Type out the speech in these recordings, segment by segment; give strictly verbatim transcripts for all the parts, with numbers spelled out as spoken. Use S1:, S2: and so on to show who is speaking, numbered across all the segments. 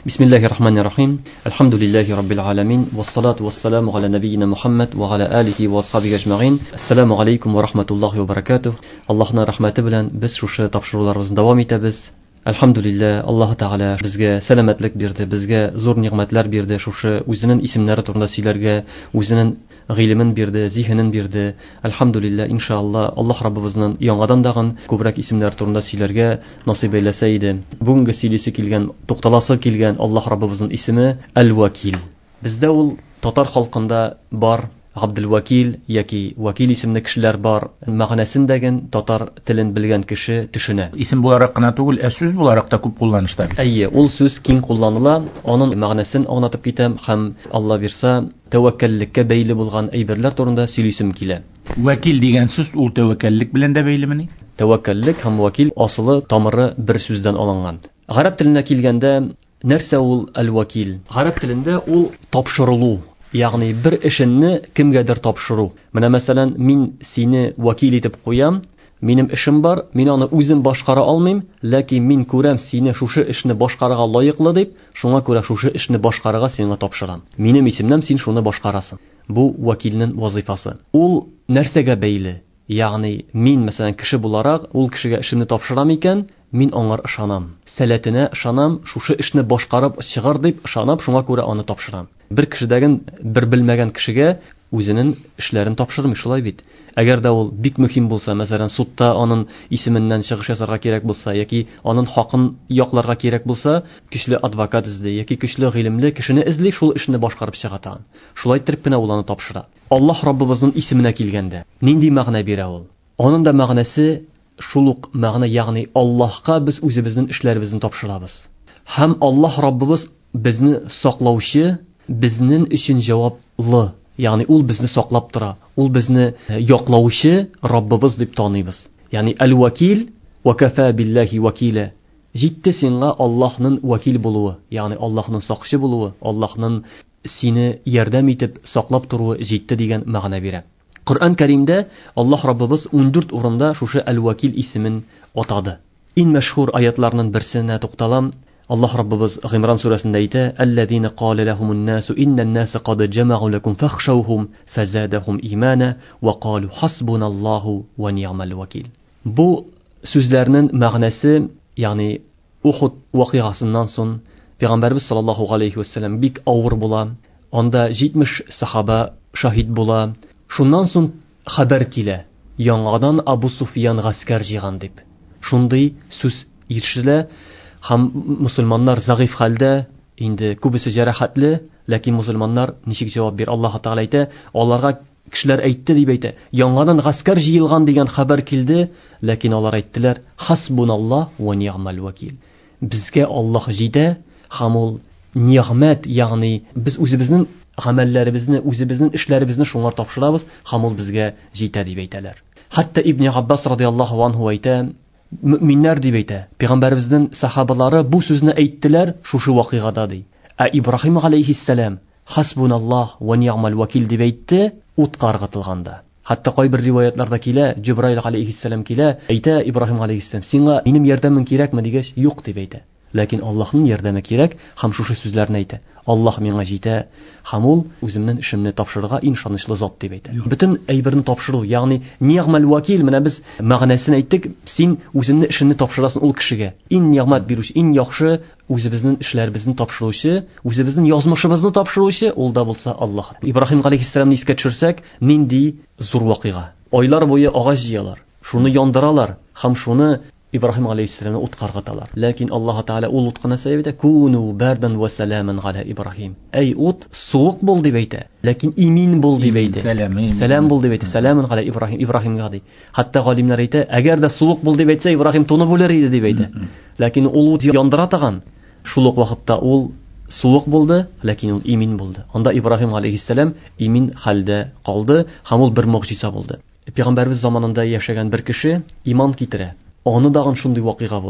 S1: Бисмиллахир-рахманир-рахим. Алхамдулиллахи раббил аламин. Вассалату вассаламу аля набийина Мухаммад ва аля алихи ва асхабихи аджмаин. Ассаламу алейкум ва рахматуллахи ва баракатух. Аллаһның рахмәте белән без шушы тапшыруларыбызны дәвам итәбез. Алхамдулиллах, Аллаһ Таала безгә сәламәтлек бирде, безгә зур нигъмәтләр бирде, шушы үзенең исемнәре турында сөйләргә, үзенең гыйлемен бирде, зиһенен бирде. Алхамдулиллах, иншаллах, Аллаһ Раббыбызның яңадан дагын күбрәк исемнәр турында сөйләргә насыйп әйләсә иде. Бүгенге сөйлисе килгән, тукталасы килгән Аллаһ Раббыбызның исеме Әл-Вакил. Бездә ул татар халкында бар. Абдул-Вакил яки Вакил исемле кешеләр бар. Мәгънәсен дәген татар телен белгән кеше төшенә.
S2: Исем буларак кына түгел, ә сүз буларак та күп кулланыштар.
S1: Әйе, ул сүз киң кулланыла. Аның мәгънәсен аңлатып китәм һәм Алла бирсә, тәвәккәллеккә бәйле булган әйберләр турында сөйлисем килә.
S2: Вакил дигән сүз ул тәвәккәллек белән дә бәйлеме?
S1: Тәвәккәллек һәм вакил асылы тамыры бер сүздән алынган. Гарәп теленә килгәндә, нәрсә ул әл-вакил? Гарәп телендә ул тапшырылу. Ягъни бер эшенне кемгәдер тапшыру. Менә мәсәлән, мин сине вакил итеп куям, минем эшем бар, мин аны үзем башкара алмыйм, ләкин мин күрәм сине шушы эшне башкарырга лаеклы дип, шуңа күрә шушы эшне башкарырга сиңа тапшырам. Минем исемнәм син шуны башкарасың. Бу вакилнең вазифасы. Ул нәрсәгә бәйле? Ягъни мин мәсәлән кеше буларак ул кешегә эшемне тапшырам икән, мин аңар ышанам. Сәләтенә ышанам, шушы эшне башкарып чыгар дип ышанам, шуңа күрә аны тапшырам. Бер кешедәген бер белмәгән кешегә үзенең эшләрен тапшырмый, шулай бит. Әгәр дә ул бик мөһим булса, мәсәлән, судта аның исеменнән чыгыш ясарга кирәк булса, яки аның хакын якларга кирәк булса, көчле адвокат эзли, яки көчле гыйлемле кешене эзли, шул эшне башкарып чыгата. Шулай итеп кенә ул аны тапшыра. Аллаһ Раббыбызның исеменә килгәндә, нинди мәгънә бирә ул? Аның да мәгънәсе шул ук мәгънә, ягъни Аллаһка без үзебезнең эшләребезне тапшырабыз. Һәм Аллаһ Раббыбыз безне саклаучы, безнең өчен җаваплы. Ягъни ул безне саклап тора, ул безне яклаучы Раббыбыз дип таныйбыз. Ягъни әл-вакил ва кафа биллаһи вакила. Җитте сиңа Аллаһның вакил булуы, ягъни Аллаһның сакчы булуы, Аллаһның сине ярдәм итеп саклап торуы җитте дигән мәгънә бирә. Коръән Кәримдә Аллаһ Раббыбыз ундүрт урында шушы әл-вакил исемен атады. Иң мәшһүр аятларның берсенә тукталам. Аллаһ Раббыбыз Гимран сүрәсендә әйтә: "Аллазина кала лахумун-насу иннан-наса кад җамагу лакум фахшауһум фазадахум имана ва калу хасбуналлаху ва ни'мал вакил." Бу сүзләрнең мәгънәсе, ягъни Ухуд вакыйгасыннан соң Пәйгамбәрбез саллаллаһу алейхи ва саллям бик авыр була. Анда җитмеш сахаба шаһид була. Шуннан соң хәбәр килә: яңадан Абу Суфиян гаскәр җыйган дип. Шундый сүз ишетелә. Һәм мусульманнар загыйф хәлдә, инде күбесе җәрәхәтле, ләкин мусульманнар ничек җавап бир? Аллаһ Таала әйтә, аларга кешеләр әйтте дип әйтә. Яңадан гаскәр җыелган дигән хәбәр килде, ләкин алар әйттеләр: "Хасбуналлаһ ва ни'мал вакил." Безгә Аллаһ җитә, һәм ул ни'мәт, ягъни без үзебезнең гамәлләребезне, үзебезнең эшләребезне шуңар тапшырабыз, һәм ул безгә җитә дип әйтәләр. Хәтта Ибн Аббас радиллаһу анһу әйтә, мөэминнәр дип әйтә. Пәйгамбәребезнең сахабалары бу сүзне әйттеләр шушы вакыйгада ди. Ә Ибраһим алейхиссалам хасбуналлаһ ва ни'мал вакил дип әйтте, утка ыргытылганда. Хәтта кайбер риваятларда килә, Җибраил алейхиссалам килә, әйтә Ибраһим алейхиссалам: "Сиңа минем ярдәмем кирәкме?" дигәч, "Юк" дип әйтә. Ләкин Аллаһның ярдәме кирәк, һәм шушы сүзләрне әйтә: "Аллаһ миңа җитә, һәм ул үземнең эшемне тапшырырга иң ышанычлы зат" дип әйтә. Бөтен әйберне тапшыру, ягъни ни'мал вакил, менә без мәгънәсен әйттек, син үзеңнең эшеңне тапшырасың ул кешегә. Иң ни'мәт бирүче, иң яхшы үзебезнең эшләребезне тапшыручы, үзебезнең язмышыбызны тапшыручы ул да булса Аллаһ. Ибраһим алейхиссаламны искә төшерсәк, нинди зур вакыйга. Айлар буе агач җыялар, шуны яндыралар, һәм шуны Ибраһим алейхиссаламны утка ыргыталар. Ләкин Аллаһ Таала ул утка сәбәбе куну бардан ва саламан ала Ибраһим. Әй ут суык бул дип әйтә, ләкин имин бул дип әйтә. Сәлам бул дип әйтә, саламан ала Ибраһим, Ибраһимга ди. Хәтта галимнәр әйтә, әгәр дә суык бул дип әйтсә, Ибраһим туны булыр иде дип әйтә. Ләкин ул ут яндыра таган. Шул ук вакытта ул суык булды, ләкин ул имин булды. Анда Ибраһим алейхиссалам имин хәлдә калды, һәм ул бер мөгъҗиза булды. Пәйгамбәрбез заманында яшәгән бер кеше иман китерә. Аны дагын шундый вакыйга була.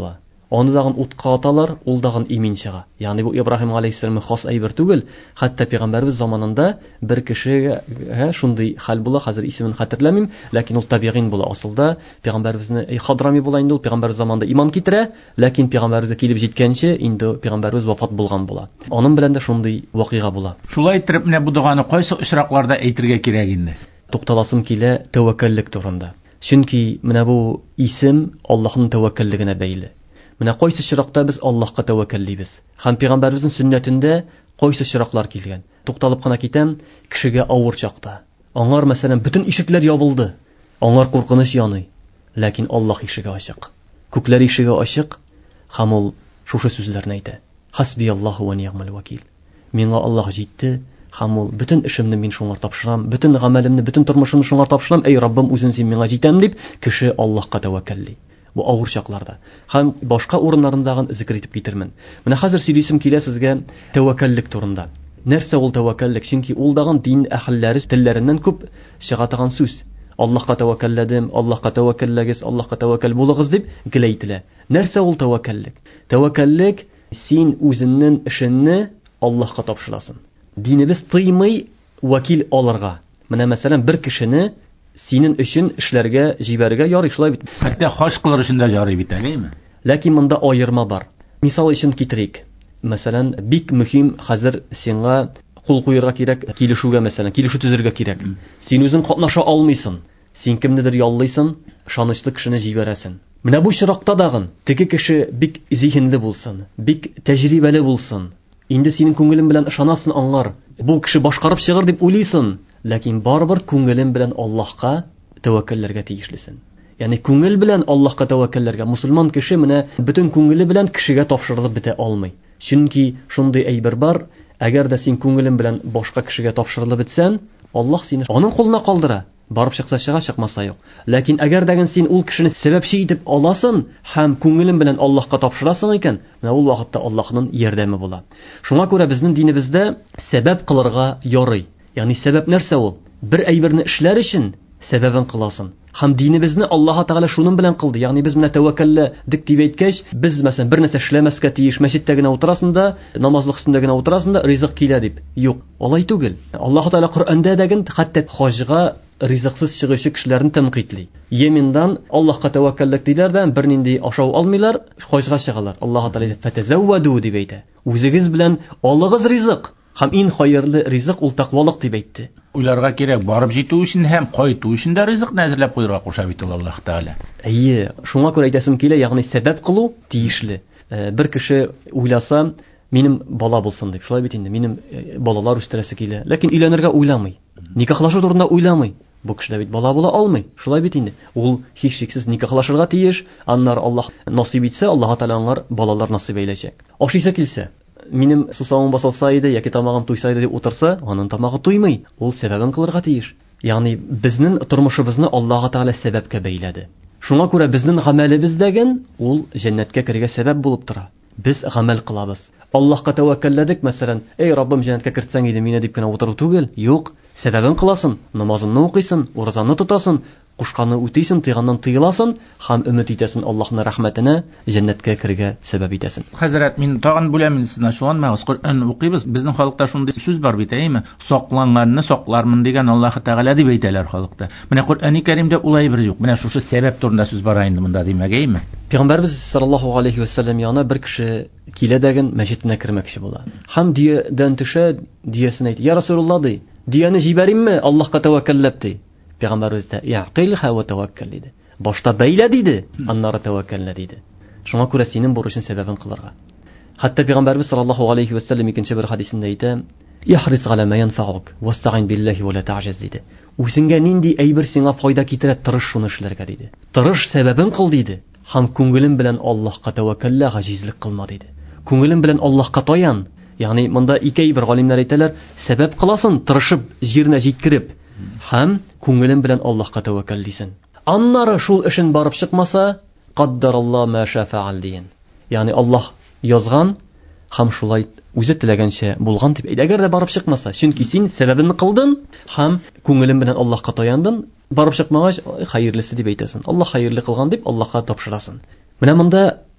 S1: Аны дагын утка аталар, ул дагын имин чыга. Ягъни бу Ибраһим алейхиссаламга хас әйбер түгел. Хәтта пәйгамбәрбез заманында бер кешегә шундый хәл була, хәзер исемен хәтерләмим, ләкин ул табигин була. Асылда пәйгамбәрбезне Хадрами була инде, ул пәйгамбәр заманында иман китерә, ләкин пәйгамбәрбезгә килеп җиткәнче инде пәйгамбәрбез вафат булган була. Аның белән дә шундый вакыйга була.
S2: Шулай итеп, менә бу доганы кайсы очракларда әйтергә кирәк инде?
S1: Тукталасым килә тәвәккәллек турында. Чөнки менә бу исем Аллаһның тәвәккәллегенә бәйле. Менә кайсы чиракта без Аллаһка тәвәккәллибез. Һәм пәйгамбәрбезнең сөннәтендә кайсы чираклар килгән. Тукталып кына китәм, кешегә авыр чакта. Аңар мәсәлән бөтен ишекләр ябылды. Аңар куркыныч яный. Ләкин Аллаһ ишеге ачык. Күкләр ишеге ачык, һәм ул шушы сүзләрне әйтә. Хасбияллаһу ва ни'мал вакил. Миңа Аллаһ җитте, һәм ул бөтен эшемне мин шуңар тапшырам, бөтен гамәлемне, бөтен тормышымны шуңар тапшырам. Эй Раббым, үзең син миңа җитәм дип, кеше Аллаһка тәвәккәлли. Бу авыр чакларда. Һәм башка урыннарындагы зикр итеп китермен. Менә хәзер сөйлисем килә сезгә тәвәккәллек турында. Нәрсә ул тәвәккәллек? Чөнки ул дагын дин әһелләре телләреннән күп чыга торган сүз. Аллаһка тәвәккәлләдем, Аллаһка тәвәккәлләгез, Аллаһка тәвәккәл булыгыз дип геләйтелә. Нәрсә ул тәвәккәллек? Тәвәккәллек син үзеңнең эшеңне Аллаһка тапшырасың. Динебез тыймый вакил алырга. Менә мәсәлән бер кешене синең өчен эшләргә җибәрергә ярый, шулай бит.
S2: Хәтта хаш кылыр өчен дә ярый бит, әгәйме?
S1: Ләкин монда аерма бар. Мисал өчен китерик. Мәсәлән, бик мөһим хәзер сиңа кул куярга кирәк, килешүгә мәсәлән, килешү төзергә кирәк. Син үзең катнаша алмыйсың. Син кемнедер яллыйсың, ышанычлы кешене җибәрәсең. Менә бу чиракта дагын теге кеше бик зиһенле булсын, бик тәҗрибәле булсын. Инде синең күңелең белән ышанасың аңар. Бу кеше башкарып чыгыр дип уйлыйсың. Ләкин барбыр күңелем белән Аллаһка тәвәккәлләргә тиешлесен. Ягъни күңел белән Аллаһка тәвәккәлләргә мусульман кеше менә бөтен күңеле белән кешегә тапшырылып бетә алмый. Чөнки шундый әйбер бар, әгәр дә син күңелең белән башка кешегә тапшырылып бетсәң, Аллаһ сине аның кулына калдыра. Барып чыкса чыга, чыкмаса юк. Ләкин әгәр дәген син ул кешене сәбәпче итеп аласың һәм күңелең белән Аллаһка тапшырасың икән, менә ул вакытта Аллаһның ярдәме була. Шуңа күрә безнең динебездә сәбәп кылырга ярый. Ягъни сәбәп нәрсә ул? Бер әйберне эшләр өчен сәбәбен кыласың. Һәм динебезне Аллаһ Тәгалә шуның белән кылды. Ягъни без менә тәвәккәлле дик дип әйткәч, без мәсәлән бер нәрсә эшләмәскә тиеш, мәчеттә генә утырасың да, намазлык өстендә генә утырасың да, ризык килә дип. Юк, алай түгел. Аллаһ Тәгалә Коръәндә дәген хәтта хаҗга ризыксыз чыгучы кешеләрне тәнкыйтли. Йемендан Аллаһка тәвәккәллек диләр дә бернинди ашау алмыйлар, хаҗга чыгалар. Аллаһ Тәгалә фатазавваду дип әйтә. Үзегез белән алыгыз ризык. Һәм иң хәерле ризык ул тақвалык дип әйтте.
S2: Уйларга кирәк, барып җитү өчен һәм кайту өчен дә ризык әзерләп куярга куша бит Аллаһ Тәгалә.
S1: Әйе, шуңа күрә әйтәсем килә, ягъни сәбәп кылу тиешле. Бер кеше уйласа, минем бала булсын дип, шулай бит инде, минем балалар үстерәсе килә, ләкин өйләнергә уйламый. Никахлашу турында уйламый. Бу кешедә бит бала була алмый. Шулай бит инде. Ул һичшиксез никахлашырга тиеш, аннар Аллаһ насыйп итсә, Аллаһ Тәгалә аңар балалар насыйп әйләчәк. Ашыйсы килсә, минем сусавым басылса иде, яки тамагым туйса иде дип утырса, аның тамагы туймый. Ул сәбәбен кылырга тиеш. Ягъни безнең тормышыбызны Аллаһ Тәгалә сәбәпкә бәйләде. Шуңа күрә безнең гамәлебездәген ул җәннәткә кергә сәбәп булып тора. Без гамәл кылабыз. Аллаһка тәвәккәлләдек, мәсәлән, эй Раббым җәннәткә кертсәң иде мине дип кенә утыру түгел. Юк, сәбәбен кыласың, намазыңны укыйсың, уразаңны тотасың, кушканны үтисең, тыйганнан тыеласың, һәм өмет итәсең Аллаһның рәхмәтенә, җәннәткә кергә сәбәп итәсең.
S2: Хәзрәт, мин тагын бүләмен сезне шуланмагыз. Коръән укыйбыз. Безнең халыкта шундый сүз бар бит, әйме? Сакланганны саклармын дигән Аллаһ Тәгалә дип әйтәләр халыкта. Менә Коръәни Кәримдә улай бер юк. Менә шушы сәбәп турында сүз бар инде монда димәк, әйме?
S1: Пәйгамбәрбез саллаллаһу алейхи ва саллям янына бер кеше килә дәген мәчетенә кирмәкче була. Һәм диядән төшә, диясен әйтә: "Я Расулуллаһ ди, дияне җибәримме Аллаһка тәвәккәлләп ди?" Пәйгамбәрбез дә: "Яқилха ва тәвәккәл" диде. Башта бәйлә диде, аннары тәвәккәллә диде. Шуңа күрә синең бурычың сәбәбен кылырга. Хәтта Пәйгамбәрбез саллаллаһу алейхи ва саллям икенче бер хадисендә әйтә: "Яхрис галә ма янфаук вастагин биллаһи ва ла таъҗаз" диде. Үзеңгә нинди әйбер сиңа файда китерә, тырыш шуны эшләргә диде. Тырыш сәбәбен кыл диде. Һәм күңелем белән Аллаһка тәвәккәллә, гаҗизлек кылма диде. Күңелем белән Аллаһка таян. Ягъни монда ике әйбер галимнәр әйтәләр: сәбәп кыласың, тырышып җиренә җиткереп, һәм күңелем белән Аллаһка тәвәккәл дисен. Аннары шул эшен барып чыкмаса, каддаралла ма шафаал дигән. Ягъни Аллаһ язган һәм шулай үзе теләгәнчә булган дип. Әгәр дә барып чыкмаса, чөнки син сәбәбен кылдың һәм күңелем белән Аллаһка таяндың, барып чыкмагач, хәерлесе дип әйтәсең. Аллаһ хәерле кылган дип Аллаһка тапшырасың. Менә монда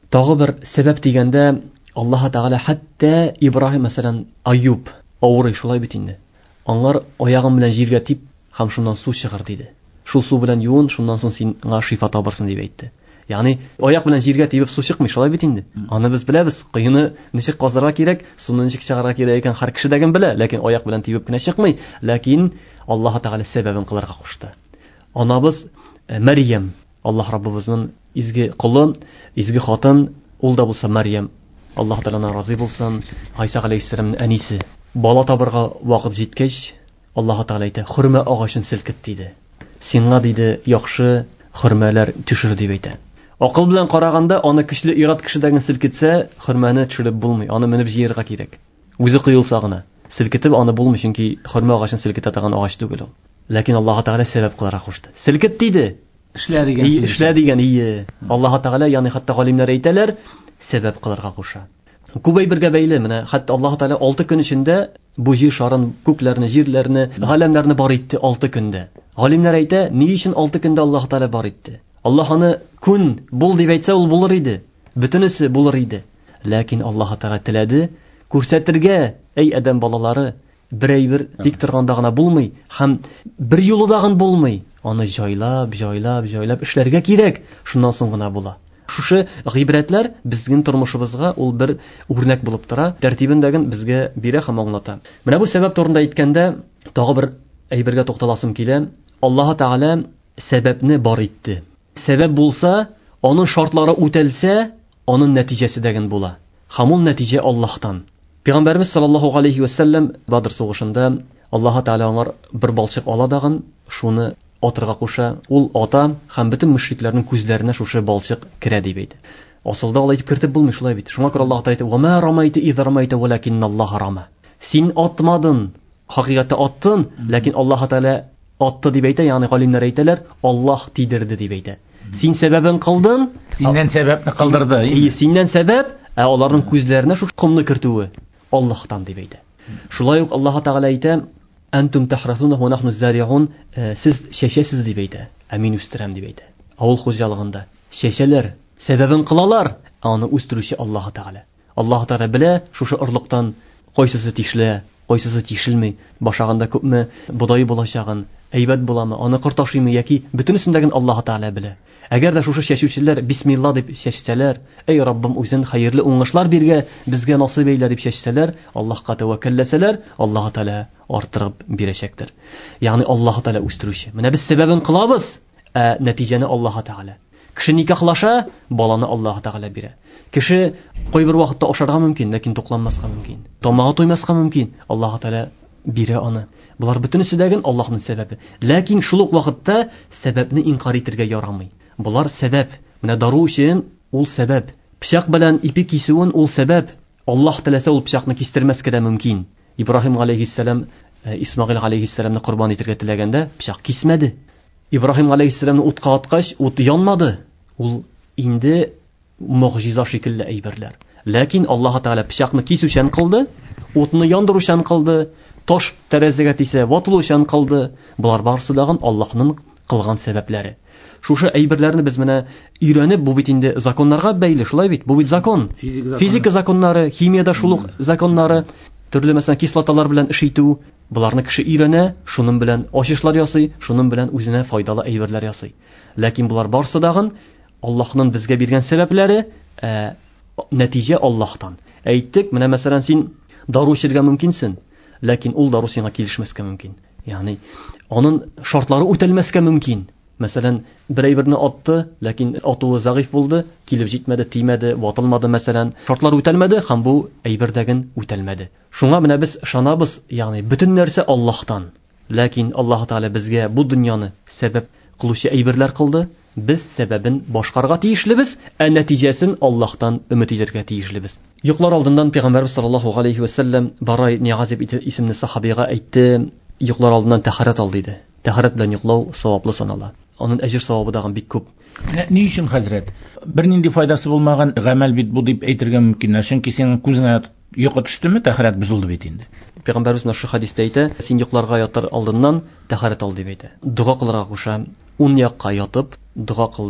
S1: Тагы бер сәбәп дигәндә, Аллаһ Тәгалә хәтта Ибраһим мәсәлән Айюб авырый шулай бит инде. Аңар аягым белән җиргә тип, һәм шуннан су чыгыр диде. Шул су белән юын, шуннан соң сиңа шифа табырсың дип әйтте. Ягъни аяк белән җиргә тибеп су чыкмый, шулай бит инде. Аны без беләбез, кыйны ничек казырга кирәк, суны ничек чыгарга кирәк икән һәр кеше дәген белә, ләкин аяк белән тибеп кенә чыкмый. Ләкин Аллаһ Тәгалә сәбәбен кылырга кушты. Анабыз Мәрьям, Аллаһ Раббыбызның изге кулы, изге хатын, ул да булса Мәрьям, Аллаһ Тәгаләнән разый булсын, Гайса алейһиссәламның әнисе. Бала табырга вакыт җиткәч, Аллаһ Тәгалә әйтә, хөрмә агачын селкет диде. Сиңа диде, яхшы хөрмәләр төшер дип әйтә. Акыл белән караганда, аны көчле ират кешедәген селкетсә, хөрмәне төшереп булмый, аны менеп җыярга кирәк. Үзе кыйлса гына. Селкетеп аны булмый, чөнки хөрмә агачын селкетә торган агач түгел ул. Ләкин Аллаһ Тәгалә сәбәп кыларга кушты. Селкет диде.
S2: Эшлә дигән.
S1: Эшлә дигән ие. Аллаһ Тәгалә, ягъни хәтта галимнәр әйтәләр, сәбәп кыларга куша. Күбәй бергә бәйле, менә хәтта Аллаһ Тәгалә алты көн эчендә бу җир шарын, күкләрне, җирләрне, галәмнәрне бар итте алты көндә. Галимнәр әйтә, ни өчен алты көндә Аллаһ Тәгалә бар итте? Аллаһ аны күн бул дип әйтсә, ул булыр иде. Бөтенесе булыр иде. Ләкин Аллаһ Тәгалә теләде, күрсәтергә, әй адәм балалары, берәйбер тик торганда гына булмый, һәм бер юлыдагын булмый. Аны җайлап, җайлап, җайлап эшләргә кирәк. Шуннан соң гына була. Шушы гыйбрәтләр безнең тормышыбызга ул бер үрнәк булып тора. Тәртибендәген безгә бирә һәм аңлата. Менә бу сәбәп турында әйткәндә, тагы бер әйбергә тукталасым килә. Аллаһ Тәгалә сәбәпне бар итте. Сәбәп булса, аның шартлары үтәлсә, аның нәтиҗәсе дәген була. Һәм ул нәтиҗә Аллаһтан. Пәйгамбәрбез саллаллаһу алейхи ва саллям Бадр сугышында Аллаһ Тәгалә аңар бер балчык ала дагын, шуны атырга куша. Ул ата һәм бөтен мөшрикләрнең күзләренә шушы балчык керә дип әйтә. Асылда алай итеп кертеп булмый, шулай бит. Шуңа күрә Аллаһ Тәгалә әйтә: "Ва ма рамайта из рамайта, валакинналлаһ рама." Син атмадың, хакыйкатьтә аттың, ләкин Аллаһ Тәгалә атты дип әйтә, ягъни галимнәр әйтәләр, Аллаһ тидерде дип әйтә. Син сәбәбен кылдың,
S2: Синнән сәбәпне кылдырды.
S1: И, синнән сәбәп, ә аларның күзләренә шушы кумны кертүе Аллаһтан дип әйтә. Шулай ук Аллаһ Тәгалә әйтә: "Антум тахрасуна ва нахну зариун", сез чәчәсез дип әйтә, ә мин үстерәм дип әйтә. Авыл хуҗалыгында чәчәләр, сәбәбен кылалар, аны үстерүче Аллаһ Тәгалә. Аллаһ Тәгалә белә шушы орлыктан кайсысы тишле, кайсысы тишелми, башагында күпме бодайы булачагын, әйбәт буламы, аны кырташымы яки бөтенесендәген Аллаһ Тәгалә белә. Әгәр дә шушы чәчүчеләр бисмилла дип чәчсәләр, эй Раббым, үзең хәерле уңышлар биргә, безгә насыйп әйлә дип чәчсәләр, Аллаһка тәвәккәлләсәләр, Аллаһ Тәгалә артырып бирәчәктер. Ягъни Аллаһ Тәгалә үстерүче. Менә без сәбәбен кылабыз, ә нәтиҗәне Аллаһ Тәгалә. Кеше никахлаша, баланы Аллаһ Тәгалә бирә. Кеше кайбер вакытта ашарга мөмкин, ләкин тукланмаска мөмкин. Тамагы туймаска мөмкин, Аллаһ Тәгалә бирә аны. Булар бөтенесе дәген Аллаһның сәбәбе. Ләкин шул ук вакытта сәбәпне инкар итәргә ярамый. Булар сәбәп. Менә дару өчен ул сәбәп. Пычак белән ипи кисүен ул сәбәп. Аллаһ теләсә ул пычакны кистермәскә дә мөмкин. Ибраһим алейһиссалам Исмагыйль алейһиссаламны курбан итәргә теләгәндә пычак кисмәде. Ибраһим алейһиссаламны утка аткач, ут янмады. Ул инде мугъҗиза шикелле әйберләр. Ләкин Аллаһ Тәгалә пычакны кисүчән кылды, утны яндыручан кылды, таш тәрәзәгә тисә ватылучан кылды. Булар барысы дагын Аллаһның кылган сәбәпләре. Шушы әйберләрне без менә өйрәнеп, бу бит инде законнарга бәйле, шулай бит. Бу бит закон. Физика законнары, химиядә шулык законнары, төрле мәсәлән кислоталар белән эш итү, буларны кеше өйрәнә, шуның белән ачышлар ясый, шуның белән үзенә файдалы әйберләр ясый. Ләкин булар барысы дагын Аллаһның безгә биргән сәбәпләре, ә, нәтиҗә Аллаһтан. Әйттек, менә мәсәлән син дару эчәргә мөмкинсең, ләкин ул дару сиңа килешмәскә мөмкин. Ягъни аның шартлары үтәлмәскә мөмкин. Мәсәлән, берәйберне атты, ләкин атуы зәгыйф булды, килеп җитмәде, тимәде, ватылмады мәсәлән. Шартлары үтәлмәде һәм бу әйбердәген үтәлмәде. Шуңа менә без ышанабыз, ягъни бөтен нәрсә Аллаһтан. Ләкин Аллаһ Тәгалә безгә бу дөньяны сәбәп кылучы әйберләр кылды. Без сәбәбен башкарга тиешлебез, ә нәтиҗәсен Аллаһтан өмет итәргә тиешлебез. Йоклар алдыннан Пәйгамбәрбез саллаллаһу алейхи ва саллям Барай ибн Азиб исемле сахабига әйтте, йоклар алдыннан тәһарат ал диде. Тәһарат белән йоклау саваплы санала. Аның әҗер савабы дагы бик күп.
S2: Ни өчен хәзрәт? Бернинди файдасы булмаган гамәл бит бу дип әйтергә мөмкин. Чөнки синең күзеңә йокы төштеме, тәһарат бозылды бит инде.
S1: Пәйгамбәрбез шу хадистә әйтә, син йокларга ятар алдыннан тәһарат ал дип әйтә. Дуга кылырга куша, уң якка ятып дуга кыл ди.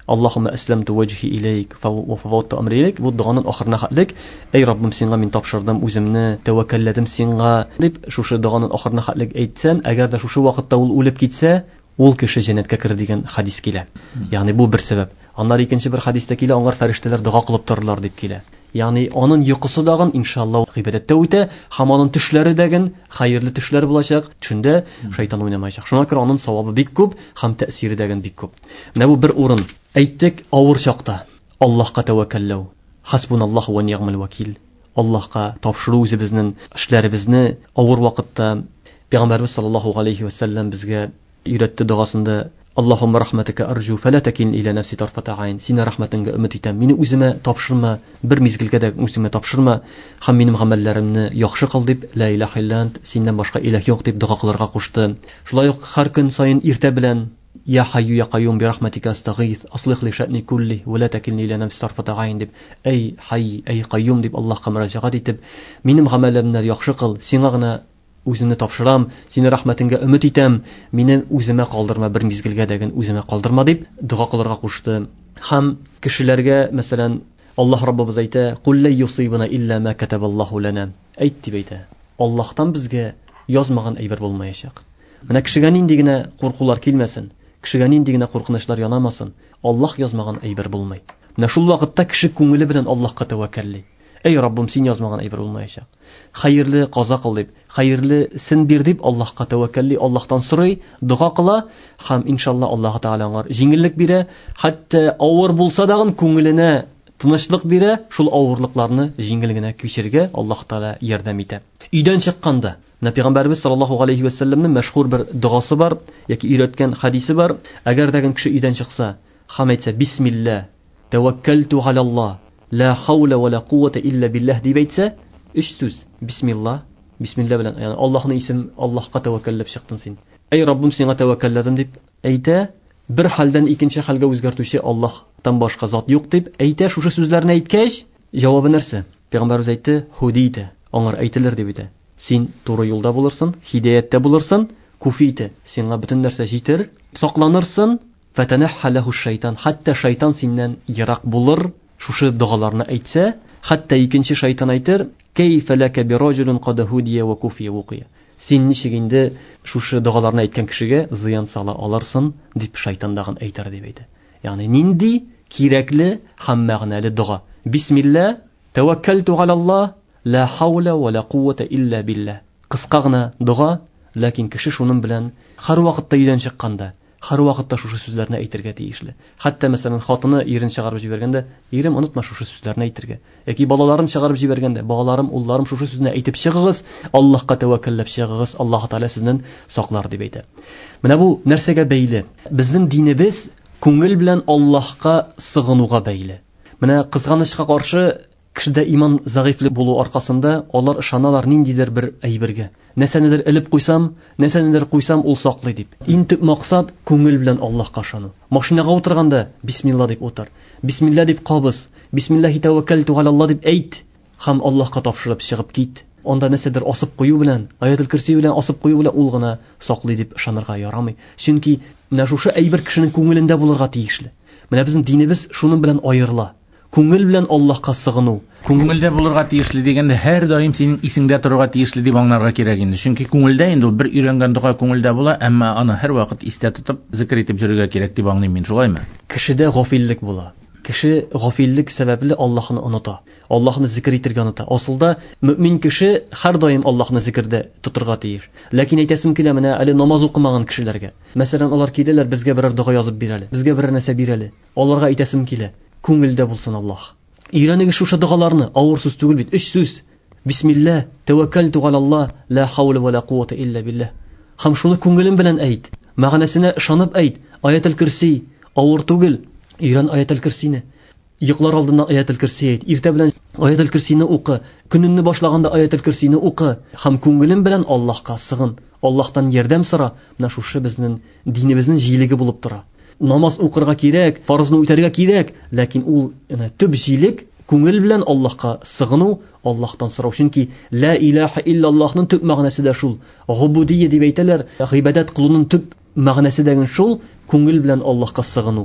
S1: Аллаһумма асламту ваджхи илейк ва фавадту амри илейк. Бу дуаның ахырына хәтлек: "Эй Раббым, сиңа мин тапшырдым үземне, тәвәккәлләдем сиңа" дип шушы дуаның ахырына хәтлек әйтсән, әгәр дә шушы вакытта ул үлеп китсә, ул кеше җәннәткә керер дигән хадис килә. Ягъни бу бер сәбәп. Аннан икенче бер хадистә килә, аңар фәрештәләр дуа кылып торырлар дип килә. Ягъни аның йокысы дагын иншалла гыйбадәттә үтә, һәм аның төшләре дәген хәерле төшләр булачак. Төшендә шайтан уйнамаячак. Шуңа күрә аның савабы бик күп, һәм тәэсире дәген бик күп. Менә бу бер урын. Әйттек, авыр чакта Аллаһка тәвәккәлләү. Хасбуналлаһу ва ни'мал вакил. Аллаһка тапшыру үзебезнең эшләребезне авыр вакытта. Пәйгамбәрбез саллаллаһу алейхи ва саллям безгә өйрәтте дугасында: Аллаһумма рахматака арҗу фала такин иля нафси тарфата айн. Сине рахматыңга өмет итәм. Мине үземә тапшырма, бер мизгелгә дә үземә тапшырма, һәм минем гамәлләремне яхшы кыл дип, ла илаһа илля ант, синнән башка илаһ юк дип дуга кылырга кушты. Шулай ук һәр көн сайын иртә белән: Я хайю я кайюм би рахматика астагыйс, аслих ли шә'ни кулли, ва ла такилни иля нафси тарфата айн дип, эй хай, эй кайюм дип Аллаһка мөрәҗәгать итеп, минем гамәлләремне яхшы кыл, сиңа гына үземне тапшырам, сине рахмәтеңгә өмет итәм, мине үземә калдырма, бер мизгелгә дәген үземә калдырма дип дуга кылырга кушты. Һәм кешеләргә, мәсәлән, Аллаһ Раббыбыз әйтә: "Кул ла юсибуна илля ма катабаллаһу лана." Әйт дип әйтә. Аллаһтан безгә язмаган әйбер булмаячак. Менә кешегә нинди генә куркулар килмәсен, кешегә нинди генә куркынычлар янамасын, Аллаһ язмаган әйбер булмый. Менә шул вакытта кеше күңеле белән Аллаһка тәвәккәлли. Эй Раббым, син язмаган әйбер булмаячак. Хәерле каза кыл дип, хәерле син бир дип Аллаһка тәвәккәлли, Аллаһтан сорый, дуга кыла, һәм иншалла Аллаһ Таала аңар җиңеллек бирә, хәтта авыр булса дагы күңеленә тынычлык бирә, шул авырлыкларны җиңел генә кичергә Аллаһ Таала ярдәм итә. Өйдән чыкканда, Пәйгамбәрбез саллаллаһу алейхи ва саллямның мәшһүр бер дугасы бар, яки өйрәткән хадисе бар. Әгәр дәген кеше өйдән чыкса, һәм әйтсә: "Бисмилла, тәвәккәлту алаллаһ, ла хаула ва ла куввата илля биллаһ" дип әйтсә, өч сүз: Бисмилла, бисмилла белән, ягъни Аллаһның исем, Аллаһка тәвәккәлләп чыктың син. Эй Раббым, сиңа тәвәккәлләдем дип әйтә. Бер хәлдән икенче хәлгә үзгәртүче Аллаһтан башка зат юк дип әйтә. Шушы сүзләрне әйткәч, җавабы нәрсә? Пәйгамбәрбез әйтте: "Худита", аңар әйтелер дип әйтә. Син туры юлда булырсың, хидаяттә булырсың, куфита, сиңа бөтен нәрсә җитер, сакланырсың, фатанахха лаху шайтан, хәтта шайтан синнән ерак булыр. Шушы дугаларны әйтсә, хәтта икенче шайтан әйтер: "Кайфа лака би раҗулин кад худия ва куфия вуқия". Син ничек инде шушы дугаларны әйткән кешегә зыян сала алырсың дип шайтан дагын әйтер дип әйтә. Ягъни нинди кирәкле һәм мәгънәле дуга. Бисмилла, тәвәккәлту алаллаһ, ла хаула ва ла куввата илля биллаһ. Кыска гына дуга, ләкин кеше шуның белән һәр вакытта өйдән чыкканда, һәр вакытта шушы сүзләрне әйтергә тиешле. Хәтта мәсәлән хатыны ирен чыгарып җибәргәндә: "Ирем, онытма шушы сүзләрне әйтергә." Яки балаларын чыгарып җибәргәндә: "Балаларым, улларым, шушы сүзне әйтеп чыгыгыз, Аллаһка тәвәккәлләп чыгыгыз, Аллаһ Таала сезнең саклар" дип әйтә. Менә бу нәрсәгә бәйле? Безнең динебез күңел белән Аллаһка сыгынуга бәйле. Менә кызганычка каршы, кешедә иман зәгыйфлек булу аркасында алар ышаналар ниндидер бер әйбергә. Нәрсәнедер элеп куйсам, нәрсәнедер куйсам, ул саклый дип. Иң төп максат күңел белән Аллаһка ышану. Машинага утырганда бисмилла дип утыр. Бисмилла дип кабыз. Бисмиллаһи тәвәккәлту алаллаһ дип әйт, һәм Аллаһка тапшырып чыгып кит. Анда нәрсәдер асып кую белән, аятул курси белән асып кую белән ул гына саклый дип ышанырга ярамый. Чөнки менә шушы әйбер кешенең күңелендә булырга тиешле. Менә безнең динебез шуның белән аерыла. Күңел белән Аллаһка сыгыну.
S2: Күңелдә булырга тиешле дигәндә, һәр даим синең исеңдә торырга тиешле дип аңларга кирәк инде. Чөнки күңелдә инде ул бер өйрәнгән дуга күңелдә була, әмма аны һәр вакыт истә тотып, зикр итеп йөрергә кирәк дип аңлыйм мин, шулаймы?
S1: Кешедә гафиллек була. Кеше гафиллек сәбәпле Аллаһны оныта. Аллаһны зикр итергә оныта. Асылда мөмин кеше һәр даим Аллаһны зикрдә тотырга тиеш. Ләкин әйтәсем килә менә әле намаз укымаган кешеләргә. Мәсәлән, алар киләләр, безгә берәр дуга язып бирәләр. Безгә берәр нәрсә бирәләр. Аларга әйтәсем килә: күңелдә булсын Аллаһ. Өйрәнегез шушы дугаларны, авыр сүз түгел бит, өч сүз. Бисмилла, тәвәккәлту алаллаһ, ла хаула ва ла куввата илля биллаһ. Һәм шуны күңелем белән әйт, мәгънәсенә ышанып әйт. Аятул курси авыр түгел. Өйрән аятул курсине. Йоклар алдыннан аятул курси әйт. Иртә белән аятул курсине укы. Көнне башлаганда аятул курсине укы. Һәм күңелем белән Аллаһка сыгын. Аллаһтан ярдәм сора. Менә шушы безнең динебезнең җилеге булып тора. Намаз укырга кирәк, фарызны үтәргә кирәк, ләкин ул ана төп җилек күңел белән Аллаһка сыгыну, Аллаһтан сорау. Чөнки ла илаһа иллаллаһның төп мәгънәсе дә шул. Губудия дип әйтәләр. Гыйбадат кылуның төп мәгънәсе дә шул, күңел белән Аллаһка сыгыну.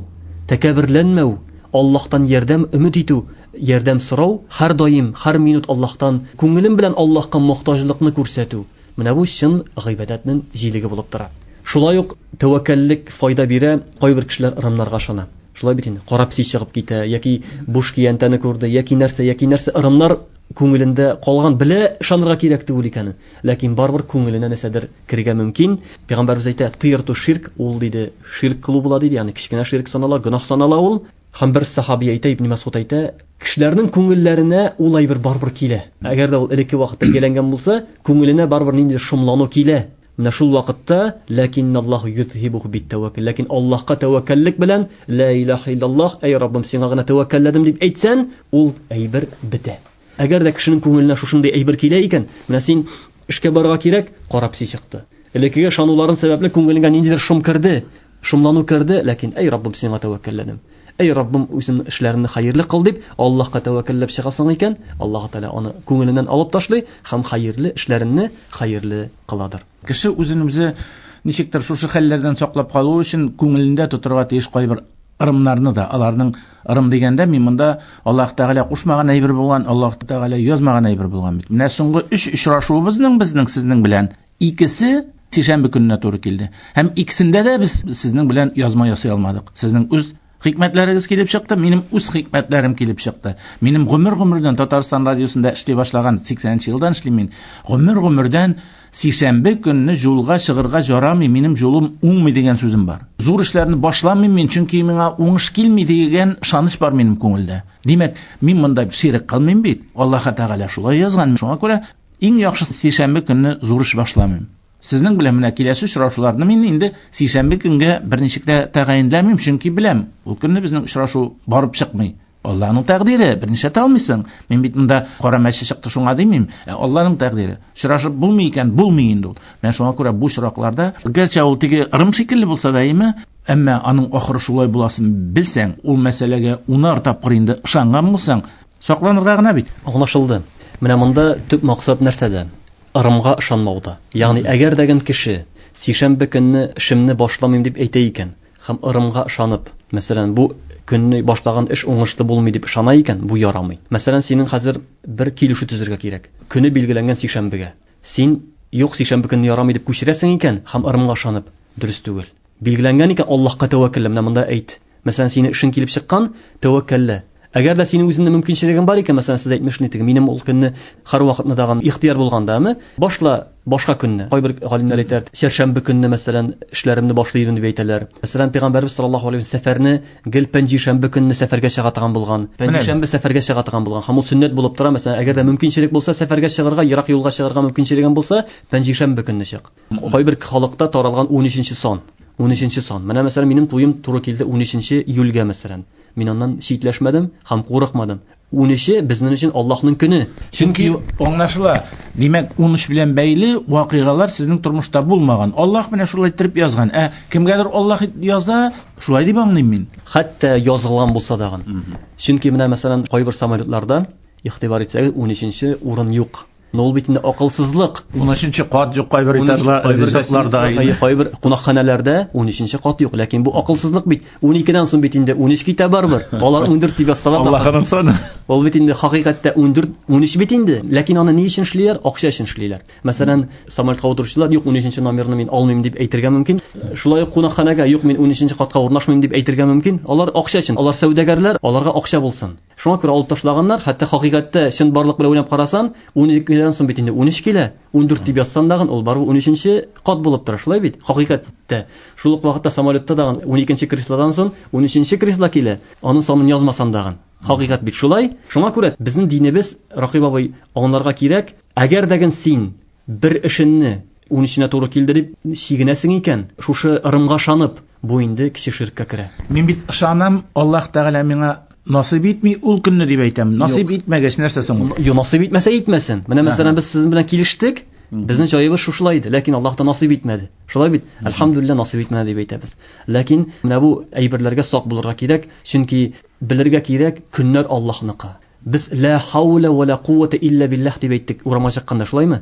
S1: тәкәберләнмәү, Аллаһтан ярдәм өмет итү, ярдәм сорау, һәр даим, һәр минут Аллаһтан күңелем белән Аллаһка мохтаҗлыкны күрсәтү. Менә бу чын гыйбадәтнең җилеге булып тора. Шулай ук тәвәккәллек файда бирә, кайбер кешеләр ырымнарга ышана. Шулай бит инде, карап си чыгып китә, яки буш киянтәне күрде, яки нәрсә, яки нәрсә ырымнар күңелендә калган, белә ышанырга кирәк түгел икәнен. Ләкин барбыр күңеленә нәрсәдер кергә мөмкин. Пәйгамбәрбез әйтә, тыйрту ширк, ул диде, ширк кылу була диде, ягъни кичкенә ширк санала, гөнаһ санала ул. Һәм бер сахаби әйтә, Ибн Масгуд әйтә, кешеләрнең күңелләренә ул айбер барбыр килә. Әгәр дә ул элекке вакытта килгән булса, күңеленә барбыр нинди шомлану килә. Менә шул вакытта ләкинналлаһу юзһибуху биттәвәккәл. Ләкин Аллаһка тәвәккәллек белән ла илаһа иллаллаһ, эй Раббым, сиңа гына тәвәккәлләдем дип әйтсән, ул әйбер бетә. Әгәр дә кешенең күңеленә шушындай әйбер килә икән, менә син эшкә барырга кирәк, карап си чыкты. Элеккегә шануларын сәбәпле күңеленә ниндидер шом керде, шомлану керде, ләкин эй Раббым, сиңа тәвәккәлләдем. Эй Раббым, үзем эшләрне хәерле кыл дип Аллаһка тәвәккәлләп чыгасың икән, Аллаһ Тәала аны күңеленнән алып ташлый һәм хәерле эшләрне хәерле кыладыр.
S2: Кеше үзен үзе ничектер шушы хәлләрдән саклап калу өчен күңелендә тотырга тиеш кайбер ырымнарны да, аларның ырым дигәндә мин монда Аллаһ Тәгалә кушмаган әйбер булган, Аллаһ Тәгалә язмаган әйбер булган бит. Менә соңгы өч очрашуыбызның безнең сезнең белән икесе сишәмбе көненә туры килде. Һәм икесендә дә без сезнең белән язма ясый алмадык. Сезнең үз хикмәтләрегез килеп чыкты, минем үз хикмәтләрем килеп чыкты. Минем гомер-гомердән Татарстан радиосында эшли башлаган сиксәненче елдан эшлим мин. Гомер-гомердән сишәмбе көнне жулга чыгырга ярамый, минем жулым уңмый дигән сүзем бар. Зур эшләрне башламыйм мин, чөнки миңа уңыш килми дигән ышаныч бар минем күңелдә. Димәк, мин монда ширк кылмыйм бит. Аллаһ Тәгалә шулай язган. Шуңа күрә иң яхшы сишәмбе көнне зур эш башламыйм. Сезнең белән менә киләсе очрашуларны мин инде сишәмбе көнгә берничек тә тәгаенләмим, чөнки беләм, ул көнне безнең очрашу барып чыкмый. Аллаһның тәкъдире, берничә алмыйсың. Мин бит монда кара мәче чыкты шуңа димим. Аллаһның тәкъдире. Очрашып булмый икән, булмый инде ул. Менә шуңа күрә бу очракларда, гәрчә ул теге ырым шикелле булса да име, әмма аның ахыры шулай буласын белсәң, ул мәсьәләгә унар тапкыр инде ышанган булсаң, сакланырга гына бит.
S1: Аңлашылды. Менә монда төп максат нәрсәдә? Ырымга ышанмауда. Ягъни әгәр дәгән кеше сишәмбе көнне эшемне башламыйм дип әйтә икән, һәм ырымга ышанып, мәсәлән, бу көнне башлаган эш уңышлы булмый дип ышана икән, бу ярамый. Мәсәлән, синең хәзер бер килешү төзергә кирәк. Көне билгеләнгән сишәмбегә. Син юк сишәмбе көнне ярамый дип күчерәсең икән, һәм ырымга ышанып, дөрес түгел. Билгеләнгән икән, Аллаһка тәвәккәл, менә монда әйт. Мәсәлән, синең эшең килеп чыккан, тәвәккәллә. Әгәр дә синең үзеңнең мөмкинчелегең бар икән, мәсәлән, сез әйтмешне теге, минем ул көнне һәр вакытны даган ихтияр булгандамы, башла башка көнне. Кайбер галимнәр әйтәр, чәршәмбе көнне мәсәлән эшләремне башлыйм дип әйтәләр. Мәсәлән, Пәйгамбәрбез саллаллаһу алейхи сәфәрне гел пәнҗишәмбе көнне сәфәргә чыга торган булган. Пәнҗишәмбе сәфәргә чыга торган булган. Һәм ул сөннәт булып тора. Мәсәлән, әгәр дә мөмкинчелек булса, сәфәргә чыгарга, ерак юлга чыгарга мөмкинчелегең булса, пәнҗишәмбе көнне чык. Кайбер халыкта таралган унөченче сан. унөченче сан. Менә мәсәлән, минем туем туры килде унөченче июльгә мәсәлән. Мин аннан читләшмәдем һәм курыкмадым. унөче безнең өчен Аллаһның көне.
S2: Чөнки аңлашыла. Димәк, унөч белән бәйле вакыйгалар сезнең тормышта булмаган. Аллаһ менә шулай итеп язган. Ә кемгәдер Аллаһ яза, шулай дип аңлыйм мин.
S1: Хәтта язылган булса дагы. Чөнки менә мәсәлән, кайбер самолетларда игътибар итсәгез, унөченче урын юк. Нол бит инде акылсызлык.
S2: унөченче кат юк, кайбер итәрләрдә,
S1: кайбер кунакханәләрдә унөченче кат юк, ләкин бу акылсызлык бит. уникедән соң бит инде унөч китә барбыр. Алар ундүрт дип язсалар да.
S2: Аллаһның саны.
S1: Ул бит инде хакыйкатьтә ундүрт, унөч бит инде, ләкин аны ни өчен эшлиләр? Акча өчен эшлиләр. Мәсәлән, самолетка утыручылар, юк унөченче номерны мин алмыйм дип әйтергә мөмкин. Шулай ук кунакханәгә, юк мин унөченче катка урнашмыйм дип әйтергә мөмкин. Алар акча өчен, алар сәүдәгәрләр, аларга акча булсын. Шуңа күрә алып ташлаганнар, хәтта хакыйкатьтә чын барлык белән уйлап карасам, уникедән соң бит инде унөч килә. ундүрт дип язсан дагы ул барыбер унөченче кат булып тора, шулай бит? Хакыйкатьтә. Шул ук вакытта самолетта дагы уникенче креслодан соң унөченче кресло килә. Аның санын язмасам дагы. Хакыйкать бит шулай. Шуңа күрә безнең динебез, Ракыйб абый, аңларга кирәк, әгәр дәген син бер эшенне унөченә туры килде дип сигенәсең икән, шушы ырымга ышанып, бу инде кече ширккә керә.
S2: Мин бит ышанам, Аллаһ Тәгалә миңа насыйп итми ул көнне дип әйтәм. Насыйп итмәгәч нәрсә соң?
S1: Ю насыйп итмәсә итмәсен. Менә мәсәлән без сезнең белән килештек, безнең җаебыз шушылай иде, ләкин Аллаһ та насыйп итмәде. Шулай бит? Әлхәмдүлилләh насыйп итмәде дип әйтәбез. Ләкин менә бу әйберләргә сак булырга кирәк, чөнки белергә кирәк, көннәр Аллаһныкы. Без ла хаула ва ла куввата илля биллаһ дип әйттек урамга чыкканда, шулаймы?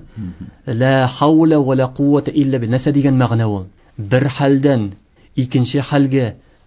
S1: Ла хаула ва ла куввата илля биллаһ. Нәрсә дигән мәгънә ул? Бер хәлдән икенче хәлгә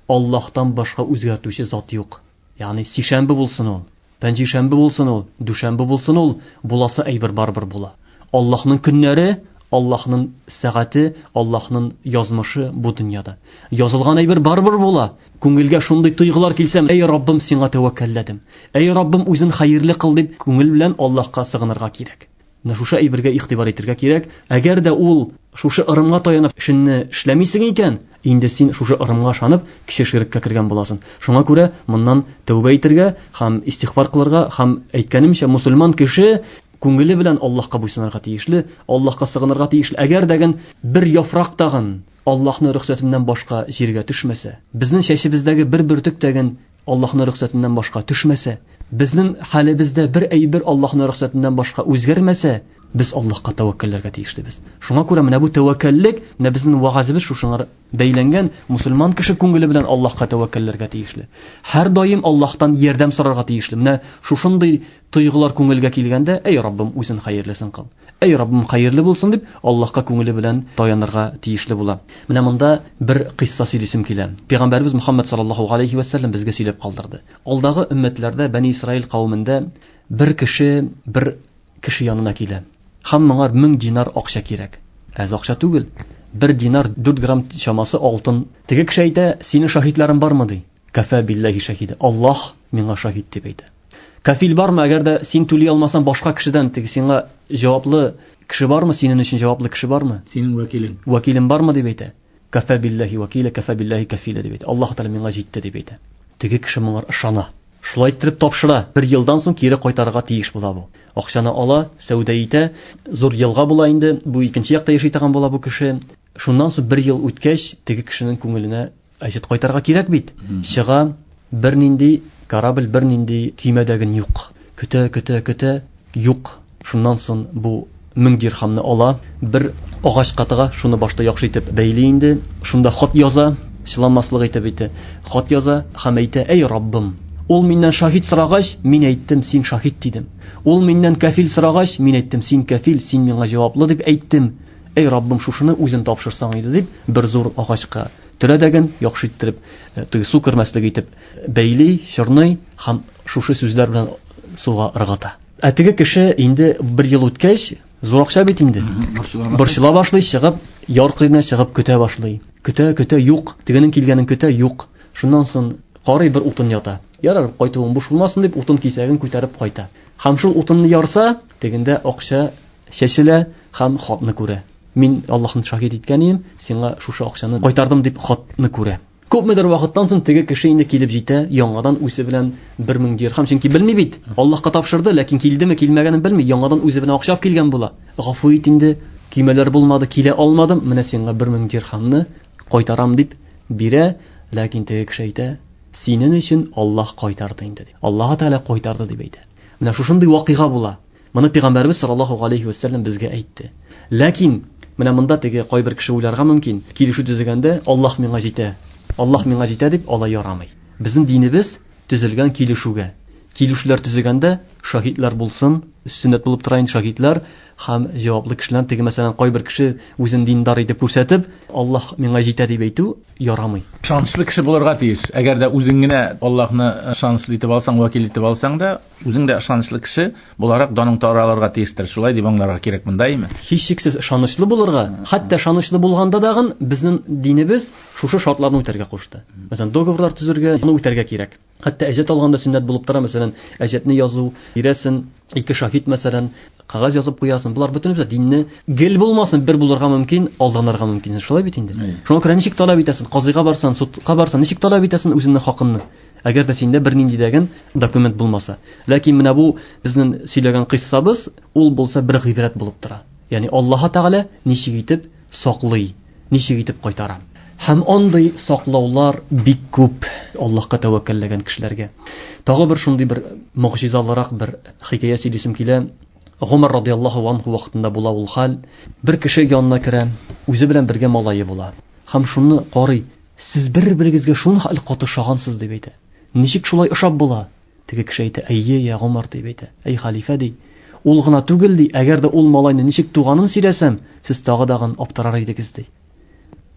S1: Аллаһтан башка үзгәртүче зат юк. Ягъни сишәмбе булсын ул, пәнҗешәмбе булсын ул, дүшәмбе булсын ул, буласы әйбер барбер була. Аллаһның көннәре, Аллаһның сәгате, Аллаһның язмышы бу дөньяда. Язылган әйбер барбер була. Күңелгә шундый тойгылар килсәм, эй Раббым, сиңа тәвәккәлләдем. Эй Раббым, үзен хәерле кыл дип күңел белән Аллаһка сыгынырга кирәк. Менә шушы әйбергә игътибар итәргә кирәк. Әгәр дә ул шушы ырымга таянып эшенне эшләмисең икән, инде син шушы ырымга ышанып кеше ширккә кергән буласың. Шуңа күрә моннан тәүбә итәргә һәм истигъфар кылырга һәм әйткәнемчә мусульман кеше күңеле белән Аллаһка буйсынырга тиешле, Аллаһка сыгынырга тиешле. Әгәр дәген бер яфрак тагын Аллаһның рөхсәтеннән башка җиргә төшмәсә, безнең чәчебездәге бер бөртек тәген Аллаһның рөхсәтеннән башка төшмәсә, безнең хәлебездә бер әйбер Аллаһның рөхсәтеннән башка үзгәрмәсә, без Аллаһка тәвәккәлләргә тиешлебез. Шуңа күрә менә бу тәвәккәллек, менә безнең вагазыбыз шушыңар бәйләнгән, мусульман кеше күңеле белән Аллаһка тәвәккәлләргә тиешле. Һәр даим Аллаһтан ярдәм сорарга тиешле. Менә шушындый тойгылар күңелгә килгәндә, эй Раббым, үзен хәерлесен кыл. Эй Раббым, хәерле булсын дип Аллаһка күңеле белән таянырга тиешле була. Менә монда бер кыйсса сөйлисем килә. Пәйгамбәрбез Мөхәммәд саллаллаһу алейхи ва саллям безгә сөйләп калдырды. Алдагы өммәтләрдә, Бәни Исраил кавымында бер кеше бер кеше янына килә. Һәм моңар мең динар акча кирәк. Әз акча түгел. Бер динар дүрт грамм чамасы алтын. Теге кеше әйтә, синең шаһидларың бармы ди? Кафа биллаһи шаһида. Аллаһ миңа шаһид дип әйтә. Кафил бармы, әгәр дә син түли алмасаң башка кешедән теге сиңа җаваплы кеше бармы, синең өчен җаваплы кеше бармы?
S2: Синең вәкилең.
S1: Вәкилең бармы дип әйтә. Кафа биллаһи вәкиля, кафа биллаһи кафила дип әйтә. Аллаһ Тәгалә миңа җитте дип әйтә. Теге кеше моңар ышана. Шулай итеп тапшыра. Бер елдан соң кире кайтарырга тиеш була бу. Акчаны ала, сәүдә итә. Зур елга була инде. Бу икенче якта яши торган була бу кеше. Шуннан соң бер ел үткәч, теге кешенең күңеленә әҗет кайтарырга кирәк бит. Чыга, бер нинди корабль, бер нинди көймәдәген юк. Көтә, көтә, көтә, юк. Шуннан соң бу мең дирхамны ала, бер агач катыга шуны башта яхшы итеп бәйли инде. Шунда хат яза, чыламаслык итеп әйтә. Хат яза һәм әйтә, эй Раббым, ул миннән шаһид сорагач, мин әйттем, син шаһид дидем. Ул миннән кафил сорагач, мин әйттем, син кафил, син миңа җаваплы дип әйттем. Эй Раббым, шушыны үзен тапшырсаң иде дип, бер зур агачка төрәдәген яхшы иттереп, теге су кермәслек итеп бәйли, чорный һәм шушы сүзләр белән суга ыргата. Ә теге кеше инде бер ел үткәч, зур акча бит инде. Борчыла башлый, чыгып, яр кырыена чыгып көтә башлый. Көтә, көтә, юк. Тегенең килгәнен көтә, юк. Шуннан соң карый бер утын ята. Ярар, кайтуым буш булмасын дип утын кисәген күтәреп кайта. Һәм шул утынны ярса, тегендә акча чәчелә һәм хатны күрә. Мин Аллаһны шаһид иткән идем, сиңа шушы акчаны кайтардым дип хатны күрә. Күпмедер вакыттан соң теге кеше инде килеп җитә, яңадан үзе белән бер мең дирхам, чөнки белми бит. Аллаһка тапшырды, ләкин килдеме, килмәгәнен белми, яңадан үзе белән акча килгән була. Гафу ит инде, кимәләр булмады, килә алмадым, менә сиңа бер мең дирхамны кайтарам дип бирә, ләкин теге кеше әйтә, синең өчен Аллаһ кайтарды инде ди. Аллаһ Тәгалә кайтарды дип әйтә. Менә шушындый вакыйга була. Моны Пәйгамбәрбез саллаллаһу алейхи ва саллям безгә әйтте. Ләкин менә монда теге кайбер кеше уйларга мөмкин, килешү төзегәндә Аллаһ миңа җитә. Аллаһ миңа җитә дип алай ярамый. Безнең динебез төзелгән килешүгә. Килешүләр төзегәндә шаһидлар булсын, сөннәт булып тора инде шаһидлар һәм җаваплы кешеләр, теге мәсәлән кайбер кеше үзен диндар итеп күрсәтеп, Аллаһ миңа җитә дип әйтү ярамый.
S2: Шанслы кеше булырга тиеш. Әгәр дә үзең генә Аллаһны шанслы итеп алсаң, вәкил итеп алсаң да, үзең дә шанслы кеше буларак даның таралырга тиештер. Шулай дип аңларга кирәк мондаймы?
S1: Һичшиксез шанычлы булырга, хәтта шанычлы булганда дагы безнең динебез шушы шартларны үтәргә кушты. Мәсәлән, договорлар төзергә, аны үтәргә кирәк. Хәтта әҗәт алганда сөннәт булып тора, мәсәлән, әҗәтне язу, бирәсен, ике шаһид мәсәлән, кагаз язып куясың. Булар бөтенесе динне гел булмасын, бер булырга мөмкин, алданырга мөмкин. Шулай бит инде. Шуңа күрә ничек таләп итәсең? Казыйга барсаң, судка барсаң, ничек таләп итәсең үзеңнең хакыңны? Әгәр дә синдә бер нинди дәгән документ булмаса. Ләкин менә бу безнең сөйләгән кыссабыз, ул булса бер гыйбрәт булып тора. Ягъни Аллаһ Тәгалә ничек итеп саклый, ничек итеп кайтара. Һәм андый саклаулар бик күп Аллаһка тәвәккәлләгән кешеләргә. Тагы бер шундый бер мөгъҗизалырак бер хикая сөйлисем килә. Гомар радиллаһу анху вакытында була ул хәл. Бер кеше янына керә, үзе белән бергә малае була. Һәм шуны карый, сез бер-берегезгә шуны хәл катышагансыз дип әйтә. Ничек шулай ошап була? Теге кеше әйтә, әйе, я Гомар дип әйтә. Әй халифа ди, ул гына түгел ди, әгәр дә ул малайны ничек туганын сөйләсәм, сез тагы дагын аптырар идегез ди.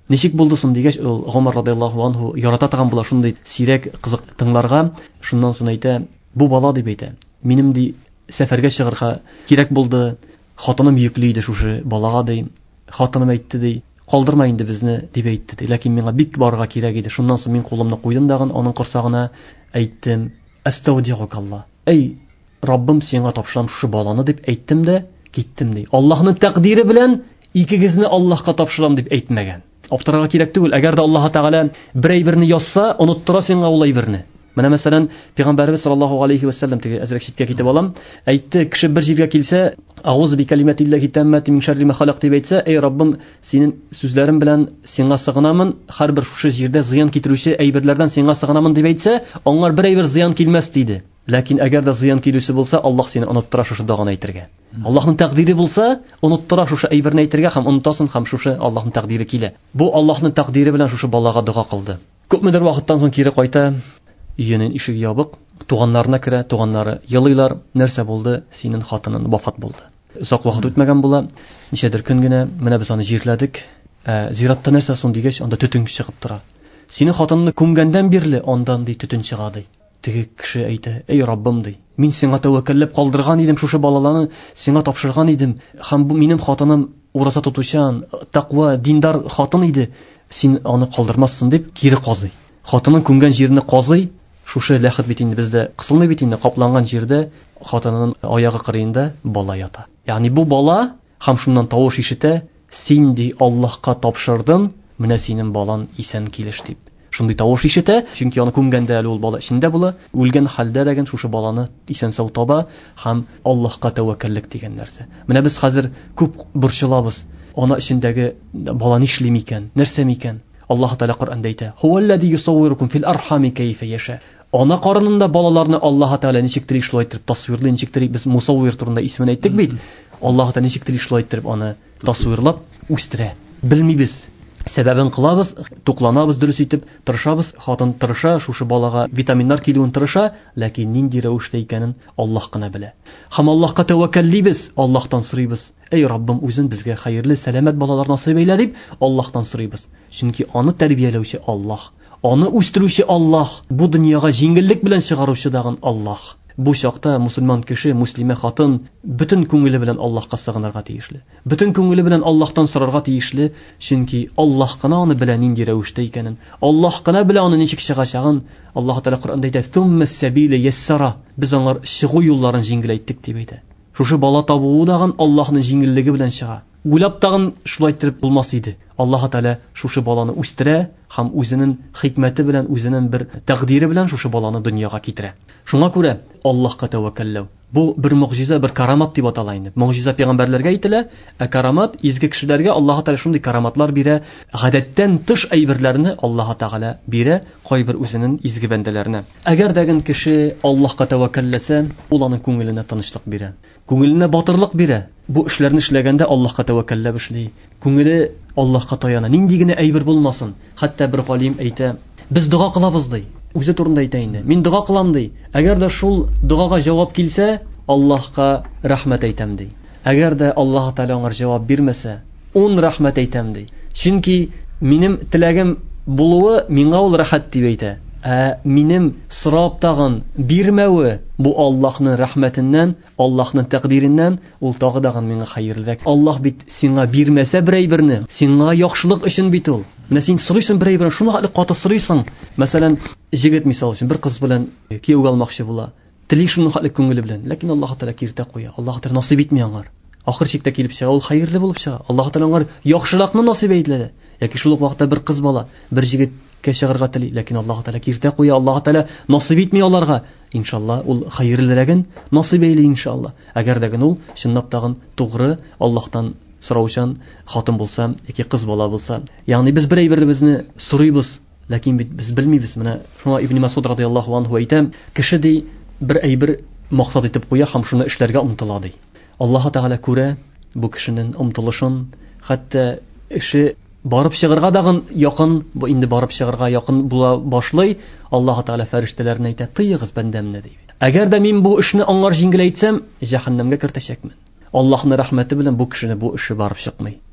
S1: Ничек булды соң дигәч, ул Гомар радиллаһу анху ярата торган була шундый сирәк кызык тыңларга. Шуннан соң әйтә, бу бала дип әйтә. Минем ди сәфәргә чыгарга кирәк булды. Хатыным йөкле иде шушы балага ди. Хатыным әйтте ди, калдырма инде безне дип әйтте ди. Ләкин миңа бик барга кирәк иде. Шуннан соң мин кулымны куйдым дагын аның корсагына, әйттем, астаудиукалла. Эй, Раббым, сиңа тапшырам шушы баланы дип әйттем дә киттем ди. Аллаһның тәкъдире белән икегезне Аллаһка тапшырам дип әйтмәгән. Аптырага кирәк түгел. Әгәр дә Аллаһ Тәгалә бер әйберне язса, оныттыра сиңа ул әйберне. Менә мәсәлән, Пәйгамбәрбез саллаллаһу алейхи ва саллям теге әзрәк читкә китеп алам, әйтте, кеше бер җиргә килсә, аузу би калиматиллаһи таммати мин шарри ма халак дип әйтсә, эй Раббым, синең сүзләрең белән сиңа сыгынамын, һәрбер шушы җирдә зыян китерүче әйберләрдән сиңа сыгынамын дип әйтсә, аңар бер әйбер зыян килмәс диде. Ләкин әгәр дә зыян килүсе булса, Аллаһ сине оныттыра шушы даганы әйтергә. Аллаһның тәкъдире булса, оныттыра шушы әйберне әйтергә һәм онытасың һәм шушы Аллаһның тәкъдире килә. Бу Аллаһның тәкъдире белән шушы балага дуга кылды. Күпмедер вакыттан соң кире кайта, өйнең ишеге ябык, туганнарына керә, туганнары елыйлар, нәрсә булды? Синең хатының вафат булды. Озак вакыт үтмәгән була, ничәдер көн генә, менә без аны җирләдек. Зиратта нәрсә соң дигәч, анда төтен чыгып тора. Синең хатынны күмгәндән бирле андан ди төтен чыга ди. Теге кеше әйтә, эй Раббым ди, мин сиңа тәвәккәлләп калдырган идем шушы балаларны, сиңа тапшырган идем, һәм бу минем хатыным ураза тотучан, тақва, диндар хатын иде, син аны калдырмассың дип кире казый. Хатының күмгән җирне казый, шушы ләхет бит инде бездә кысылмый бит инде, капланган җирдә хатынының аягы кырыенда бала ята. Ягъни бу бала һәм шуннан тавыш ишетә, син ди Аллаһка тапшырдың, менә синең балан исән килеш дип. Шундый тавыш ишетә, чөнки аны күмгәндә әле ул бала эчендә була, үлгән хәлдә дәген шушы баланы исән сау таба һәм Аллаһка тәвәккәллек дигән нәрсә. Менә без хәзер күп борчылабыз. Ана эчендәге бала нишлим икән, нәрсә микән? Аллаһ Тәгалә Коръәндә әйтә: "Хуаллази юсаввируkum фил архами кайфа яша." Ана карынында балаларны Аллаһ Тәгалә ничектер шулай итеп тасвирлый, ничектер без мусаввир турында исмен әйттек бит. Аллаһ Тәгалә ничектер шулай итеп аны тасвирлап үстерә. Белмибез. Сәбәбен кылабыз, тукланабыз, дөрес итеп тырышабыз, хатын тырыша, шушы балага витаминнар килүен тырыша, ләкин нинди рәвештә икәнен Аллаһ кына белә. Һәм Аллаһка тәвәккәллибез, Аллаһтан сорыйбыз. Эй Раббым, үзен безгә хәерле, сәламәт балалар насыйп әйлә дип Аллаһтан сорыйбыз. Чөнки аны тәрбияләүче Аллаһ, аны үстерүче Аллаһ, бу дөньяга җиңеллек белән чыгаручы дагын Аллаһ. Бу чакта мусульман кеше, муслимә хатын бөтен күңеле белән Аллаһка сыгынырга тиешле. Бөтен күңеле белән Аллаһтан сорарга тиешле, чөнки Аллаһ кына аны белә нинди рәвештә икәнен, Аллаһ кына белә аны ничек чыгачагын. Аллаһ Тәгалә Коръәндә әйтә: "Сумма сабила яссара." Без аңар чыгу юлларын җиңеләйттек дип әйтә. Шушы бала табуы дагын Аллаһның җиңеллеге белән чыга. Уйлап тагын шулай итеп булмас иде. Аллаһ Тәгалә шушы баланы үстерә һәм үзенең хикмәте белән, үзенең бер тәкъдире белән шушы баланы дөньяга китерә. Шуңа күрә Аллаһка тәвәккәлләү бу бер мөгъҗиза, бер карамат дип атала инде. Мөгъҗиза пәйгамбәрләргә әйтелә, ә карамат изге кешеләргә Аллаһ Тәгалә шундый караматлар бирә, гадәттән тыш әйберләрне Аллаһ Тәгалә бирә кайбер үзенең изге бәндәләренә. Әгәр дәген кеше Аллаһка тәвәккәлләсә, ул аның күңеленә тынычлык бирә, күңеленә батырлык бирә. Бу эшләрне эшләгәндә Аллаһка тәвәккәлләп эшли. Күңеле Аллаһка таяна, нинди генә әйбер булмасын. Хәтта бер галим әйтә, без дуга кылабыз ди. Үзе турында әйтә инде. Мин дуга кылам ди. Әгәр дә шул дугага җавап килсә, Аллаһка рәхмәт әйтәм ди. Әгәр дә Аллаһ Тәгалә аңар җавап бирмәсә, ун рәхмәт әйтәм ди. Чөнки минем теләгем булуы миңа ул рәхәт дип әйтә. Ә минем сорап тагын бирмәве бу Аллаһның рәхмәтеннән, Аллаһның тәкъдиреннән, ул тагы дагын миңа хәерлерәк. Аллаһ бит сиңа бирмәсә бер әйберне, сиңа яхшылык өчен бит ул. Менә син сорыйсың бер әйберне, шуны хәтле каты сорыйсың. Мәсәлән, җегет мисал өчен бер кыз белән кияүгә алмакчы була. Тели шуны хәтле күңеле белән, ләкин Аллаһ Тәгалә киртә куя. Аллаһ Тәгалә насыйп итми аңар. Ахыр чиктә килеп чыга, ул хәерле булып чыга. Аллаһ Тәгалә аңар яхшылыкны насыйп итә. Яки шул ук вакытта бер кыз бала, бер җегеткә чыгарга тели, ләкин Аллаһ Тәгалә киртә куя. Аллаһ Тәгалә насыйп итми аларга. Иншалла, ул хәерлерәген насыйп эйли иншалла. Әгәр дәген ул чынлап тагын тугры Аллаһтан сораучан хатын булса, яки кыз бала булса. Ягъни без бер әйберебезне сорыйбыз, ләкин без белмибез. Менә шуңа Ибн Масуд радиллаһу анһу әйтә, кеше ди бер әйбер максат итеп куя һәм шуны эшләргә омтыла ди. Аллаһ Тәгалә күрә бу кешенең омтылышын, хәтта эше барып чыгарга дагын якын, бу инде барып чыгарга якын була башлый. Аллаһ Тәгалә фәрештәләренә әйтә: "Тыегыз бәндәмне" ди. Әгәр дә мин бу эшне аңар җиңеләйтсәм, җәһәннәмгә кертәчәкмен. Аллаһның рәхмәте белән бу кешене бу эше барып чыкмый.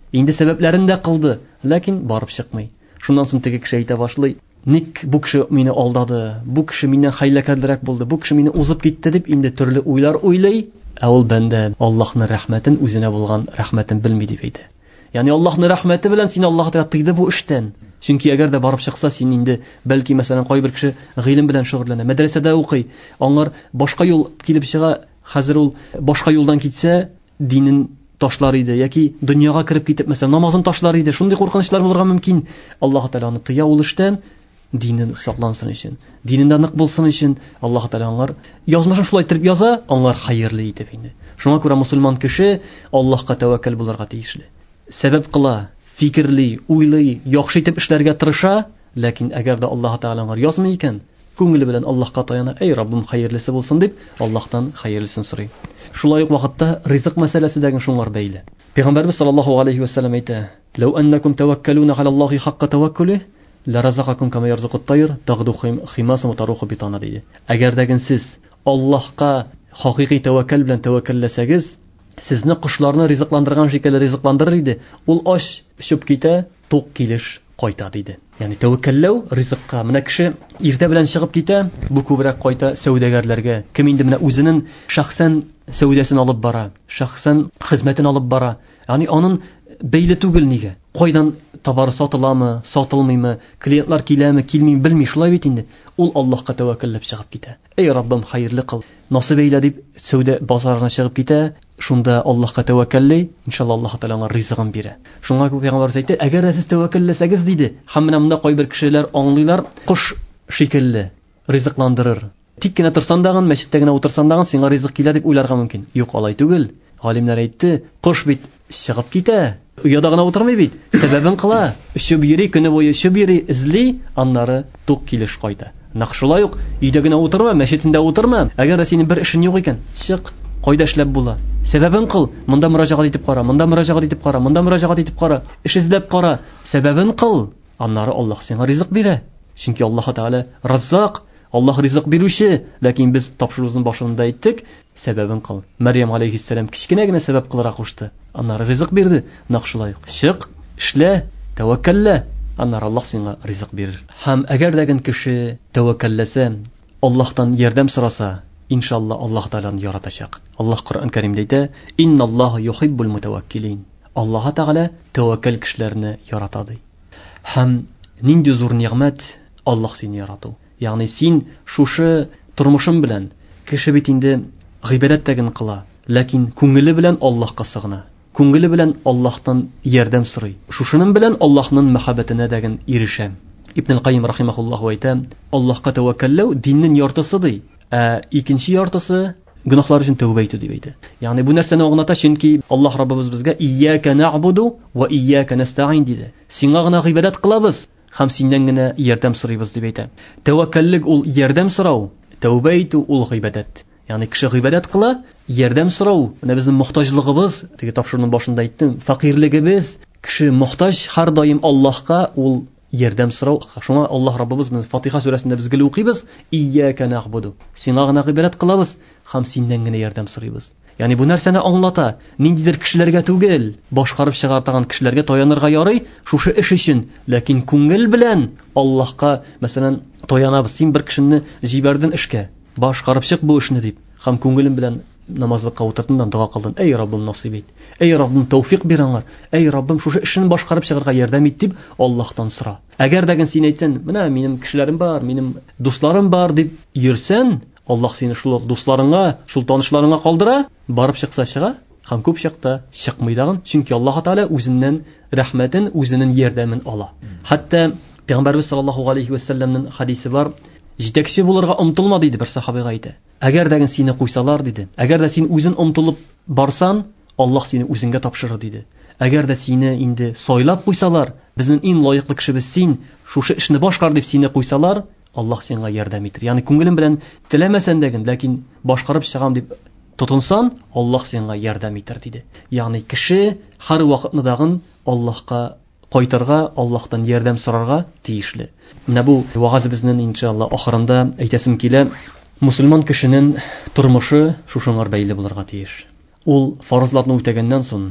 S1: Инде сәбәпләрен дә кылды, ләкин барып чыкмый. Шуннан соң теге кеше әйтә башлый: "Ник бу кеше мине алдады? Бу кеше миннән хәйләкәрлерәк булды. Бу кеше мине узып китте" дип инде төрле уйлар уйлый. Ә ул бәндә Аллаһның рәхмәтен, үзенә булган рәхмәтен белми дип әйтә. Ягъни Аллаһның рәхмәте белән син Аллаһ Тәгалә тыйды бу эштән. Чөнки әгәр дә барып чыкса, син инде бәлки мәсәлән кайбер кеше гыйлем белән шөгыльләнә, мәдрәсәдә укый, аңар башка юл килеп чыга, хәзер ул башка юлдан китсә, динен ташлар иде яки дөньяга кереп китеп мәсәлән намазын ташлар иде. Шундый куркынычлар булырга мөмкин. Аллаһ Тәгалә аны тыя ул эштән, динен саклансын өчен, динендә нык булсын өчен Аллаһ Тәгалә аңар язмышын шулай итеп яза, аңар хәерле итеп инде. Шуңа күрә мусульман кеше Аллаһка тәвәккәл булырга тиешле. Сәбәп кыла, фикерли, уйлый, яхшы итеп эшләргә тырыша, ләкин әгәр дә Аллаһ Тәгалә аңар язмый икән, күңеле белән Аллаһка таяна, "Эй Раббым, хәерлесе булсын" дип Аллаһтан хәерлесен сорый. Шулай ук вакытта ризык мәсьәләсе дәген шуңар бәйле. Пәйгамбәрбез саллаллаһу алейхи ва саллям әйтә: "Ләү аннакум таваккалуна ала Аллаһи хакка таваккулih, ла разакакум кама ярзуқут тайр, тагду химаса мутаруху битана" диде. Әгәр дәген сез Аллаһка хакыйкый тәвәккәл белән тәвәккәлләсәгез, сезне кошларны ризыкландырган шикелле ризыкландырыр иде. Ул аш пешеп китә, тук килеш кайта диде. Ягъни тәвәккәлләү ризыкка. Менә кеше иртә белән чыгып китә, бу күбрәк кайта сәүдәгәрләргә. Кем инде менә үзенең шәхсән сәүдәсен алып бара, шәхсән хезмәтен алып бара. Ягъни аның бәйле түгел нигә? Кайдан табары сатыламы, сатылмыймы, клиентлар киләме, килмиме белми, шулай бит инде. Ул Аллаһка тәвәккәлләп чыгып китә. "Эй Раббым, хәерле кыл, насыйп әйлә" дип сәүдә базарына чыгып китә. Шунда Аллаһка тәвәккәлли, иншалла Аллаһ Тәгалә аңа ризыгын бирә. Шуңа күп пәйгамбәр әйтте: "Әгәр дә сез тәвәккәлләсәгез" диде. Һәм менә монда кайбер кешеләр аңлыйлар, кош шикелле ризыкландырыр. Тик кенә торсан дагын, мәчеттә генә утырсан дагын сиңа ризык килә дип уйларга мөмкин. Юк, алай түгел. Галимнәр әйтте: "Кош бит чыгып китә, уяда гына утырмый бит. Сәбәбен кыла, өчеп йөри, көне буе өчеп йөри, эзли, аннары тук килеш кайта. Нәкъ шулай ук өйдә генә утырма, мәчеттә утырма. Әгәр дә синең бер эшең юк икән, чык, кайда эшләп була. Сәбәбен кыл, монда мөрәҗәгать итеп кара, монда мөрәҗәгать итеп кара, монда мөрәҗәгать итеп кара, эш эзләп кара. Сәбәбен кыл, аннары Аллаһ сиңа ризык бирә. Чөнки Аллаһ Тәгалә Раззак, Аллаһ ризык бирүче, ләкин без тапшырыгыбызның башында әйттек, сәбәбен кыл. Мәрьям алейхиссалам кичкенә генә сәбәп кылырга кушты. Аннары ризык бирде. Нәкъ шулай ук. Чык, эшлә, тәвәккәллә, аннары Аллаһ сиңа ризык бирер. Һәм әгәр дә кеше тәвәккәлләсә, Аллаһтан ярдәм сораса, иншалла Аллаһ Тәгаләне яратачак. Аллаһ Коръән Кәримдә әйтә: "Инналлаһа юхиббул мутаваккилин." Аллаһ Тәгалә тәвәккәл кешеләрне ярата ди. Һәм нинди зур нигъмәт Аллаһ сине ярату. Ягъни син шушы тормышың белән кеше бит инде гыйбадәт тәген кыла, ләкин күңеле белән Аллаһка сыгына. Күңеле белән Аллаһтан ярдәм сорый. Шушының белән Аллаһның мәхәббәтенә дәген ирешә. Ибн аль-Кайим рахимахуллаһ әйтә: "Аллаһка тәвәккәлләү диннең яртысы ди. Ә икенче яртысы гөнаһлар өчен тәүбә итү" дип әйтә. Ягъни бу нәрсәне аңлата, чөнки Аллаһ Раббыбыз безгә "Ийяка нәгъбуду ва ийяка настаин" диде. Сиңа гына гыйбадәт кылабыз һәм синнән генә ярдәм сорыйбыз дип әйтә. Тәвәккәллек ул ярдәм сорау, тәүбә итү ул гыйбадәт. Ягъни кеше гыйбадәт кыла, ярдәм сорау. Менә безнең мохтаҗлыгыбыз, теге тапшыруның башында әйттем, факирлегебез, кеше мохтаҗ һәр даим Аллаһка ул ярдәм сорау. Шуңа Аллаһ Раббыбыз менә Фатиха сүрәсендә безгә укыйбыз: "Ийяка нәгъбуду", сиңа гына гыйбадәт кылабыз һәм синнән генә ярдәм сорыйбыз. Ягъни бу нәрсәне аңлата. Ниндидер кешеләргә түгел, башкарып чыгартаган кешеләргә таянырга ярый шушы эш өчен, ләкин күңел белән Аллаһка, мәсәлән, таянабыз. Син бер кешене җибәрдең эшкә, башкарып чык бу эшне дип, һәм күңелең белән намазлыкка утырдың, дуа кылдың: "Эй Раббым, насыйп ит. Эй Раббым, тәүфыйк бир аңар. Эй Раббым, шушы эшне башкарып чыгарга ярдәм ит" дип Аллаһтан сора. Әгәр дәген син әйтсәң: "Менә минем кешеләрем бар, минем дусларым бар" дип йөрсәң, Аллаһ сине шул дусларыңа, шул танышларыңа калдыра, барып чыкса чыга, һәм күп чакта чыкмый дагын, чөнки Аллаһ Тәгалә үзеннән рәхмәтен, үзенең ярдәмен ала. Хәтта Пәйгамбәрбез саллаллаһу алейхи ва саллямның хадисе бар: "Җитәкче булырга омтылма" диде бер сахабыга әйтә. Әгәр дәген сине куйсалар диде, әгәр дә син үзең омтылып барсан, Аллаһ сине үзеңгә тапшырыр диде. Әгәр дә сине инде сайлап куйсалар, безнең иң лаеклы кешебез син, шушы эшне башкар дип сине куйсалар, Аллаһ сиңа ярдәм итер. Ягъни күңелең белән теләмәсән дәген, ләкин башкарып чыгам дип тотынсан, Аллаһ сиңа ярдәм итер диде. Ягъни кеше һәр вакытны дагын Аллаһка кайтырга, Аллаһтан ярдәм сорарга тиешле. Менә бу вагазыбызның иншалла ахырында әйтәсем килә, мусульман кешенең тормышы шушыңар бәйле булырга тиеш. Ул фарызларны үтәгәннән соң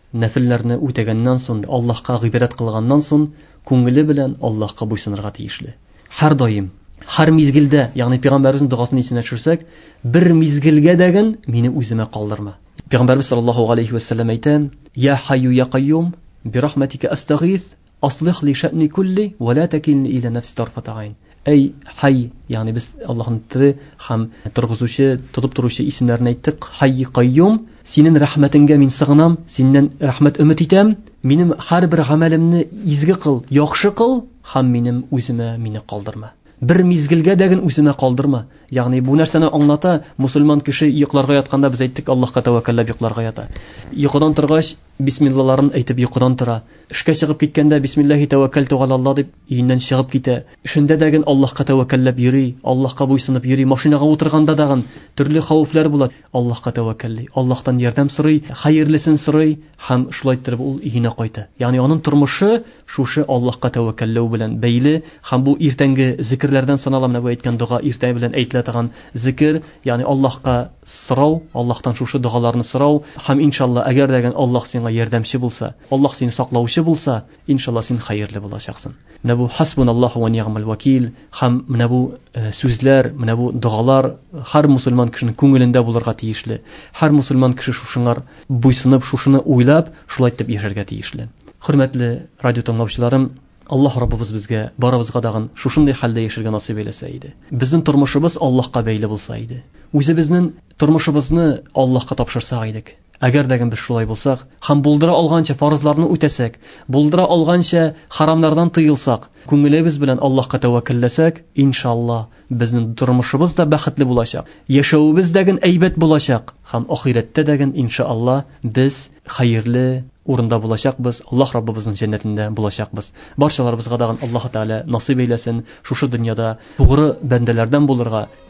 S1: нәфилләрне үтәгәннән соң, Аллаһка гыйбадәт кылганнан соң, күңеле белән Аллаһка буйсынырга тиешле. Һәр даим, һәр мизгелдә, ягъни Пәйгамбәребезнең дугасын исенә төшерсәк, бер мизгелгә дәген мине үземә калдырма. Пәйгамбәрбез саллаллаһу алейхи ва саллям әйтә: "Я хайю я кайюм, би рахматика астагис, аслих ли шә'ни кулли, ва ла такилни иля нафси тарфата айн." Эй хай, ягъни без Аллаһның тире һәм торгызучы, тотып торучы исемнәрен әйттек. Хай кайюм, синең рәхмәтеңгә мин сыгынам, синнән рәхмәт өмет итәм. Минем һәрбер гамәлемне изге кыл, яхшы кыл, һәм минем үземә мине калдырма. Бер мизгелгә дәген үземә калдырма. Ягъни бу нәрсәне аңлата, мусульман кеше йокларга ятканда без әйттек, Аллаһка тәвәккәлләп йокларга ята. Йокыдан торгач бисмиллаларын әйтеп йокыдан тора. Эшкә чыгып киткәндә бисмиллаһи тәвәккәлту алаллаһ дип өеннән чыгып китә. Эшендә дәген Аллаһка тәвәккәлләп йөри, Аллаһка буйсынып йөри. Машинага утырганда дагын төрле хәвефләр була. Аллаһка тәвәккәлли, Аллаһтан ярдәм сорый, хәерлесен сорый һәм шулай итеп ул өенә кайта. Ягъни аның тормышы шушы Аллаһка тәвәккәлләү белән бәйле һәм бу иртәнге зикрләрдән санала, менә бу әйткән дуга иртә белән әйтелә торган зикр, ягъни Аллаһка сорау, Аллаһтан шушы дугаларны сорау һәм иншалла әгәр дәген Аллаһ сиңа ярдәмче булса, Аллаһ сине саклаучы булса, иншалла син хәерле булачаксың. Менә бу хасбуналлаһу ва ни'мал вакил һәм менә бу сүзләр, менә бу дугалар һәр мусульман кешенең күңелендә булырга тиешле. Һәр мусульман кеше шушыңар буйсынып, шушыны уйлап, шулай итеп яшәргә тиешле. Хөрмәтле радио тыңлаучыларым, Аллаһ Раббыбыз безгә барыбызга дагын шушындай хәлдә яшәргә насыйп әйләсә иде. Безнең тормышыбыз Аллаһка бәйле булса иде. Үзебезнең тормышыбызны Аллаһка тапшырсак идек. Әгәр дәген без шулай булсак, һәм булдыра алганча фарызларны үтәсәк, булдыра алганча харамнардан тыелсак, күңелебез белән Аллаһка тәвәккәлләсәк, иншалла безнең тормышыбыз да бәхетле булачак. Яшәүебез дәген әйбәт булачак һәм ахирәттә дәген иншалла без хәерле урында булачакбыз, Аллаһ Раббыбызның җәннәтендә булачакбыз. Барчаларыбызга дагын Аллаһ Тәгалә насыйп әйләсен шушы дөньяда тугры бәндәләрдән булырга,